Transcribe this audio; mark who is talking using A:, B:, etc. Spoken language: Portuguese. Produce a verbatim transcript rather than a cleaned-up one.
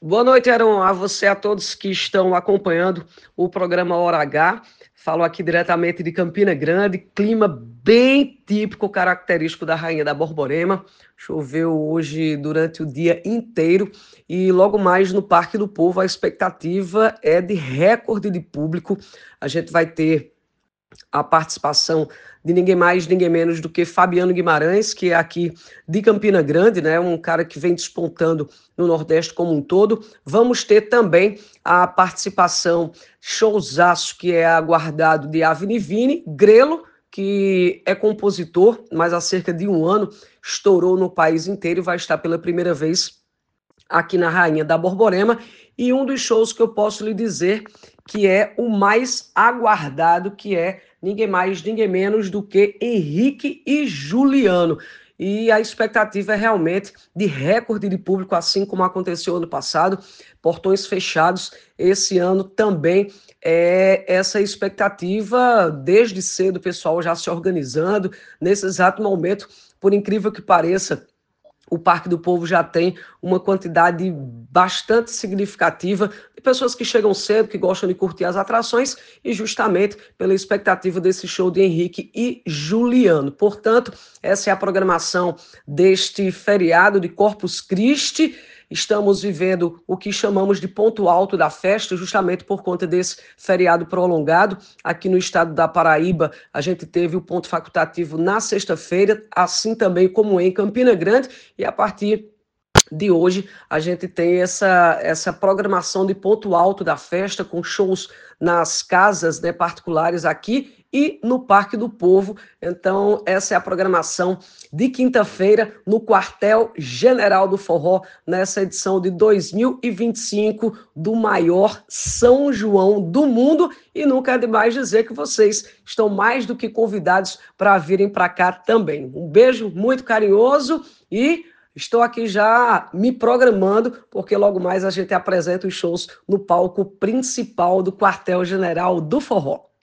A: Boa noite, Aaron, a você, a todos que estão acompanhando o programa Hora H. Falo aqui diretamente de Campina Grande, clima bem típico, característico da Rainha da Borborema. Choveu hoje durante o dia inteiro e logo mais no Parque do Povo a expectativa é de recorde de público. A gente vai ter a participação de ninguém mais, ninguém menos do que Fabiano Guimarães, que é aqui de Campina Grande, né? Um cara que vem despontando no Nordeste como um todo. Vamos ter também a participação showzaço que é aguardado de Avni Vini, Grelo, que é compositor, mas há cerca de um ano estourou no país inteiro e vai estar pela primeira vez aqui na Rainha da Borborema. E um dos shows que eu posso lhe dizer que é o mais aguardado, que é ninguém mais, ninguém menos do que Henrique e Juliano. E a expectativa é realmente de recorde de público, assim como aconteceu ano passado, portões fechados. Esse ano também é essa expectativa, desde cedo o pessoal já se organizando. Nesse exato momento, por incrível que pareça, o Parque do Povo já tem uma quantidade bastante significativa de pessoas que chegam cedo, que gostam de curtir as atrações, e justamente pela expectativa desse show de Henrique e Juliano. Portanto, essa é a programação deste feriado de Corpus Christi. Estamos vivendo o que chamamos de ponto alto da festa, justamente por conta desse feriado prolongado. Aqui no estado da Paraíba, a gente teve o ponto facultativo na sexta-feira, assim também como em Campina Grande, e a partir de hoje a gente tem essa, essa programação de ponto alto da festa, com shows nas casas, né, particulares aqui e no Parque do Povo. Então essa é a programação de quinta-feira no Quartel General do Forró, nessa edição de dois mil e vinte e cinco do maior São João do mundo. E nunca é demais dizer que vocês estão mais do que convidados para virem para cá também. Um beijo muito carinhoso e estou aqui já me programando, porque logo mais a gente apresenta os shows no palco principal do Quartel General do Forró.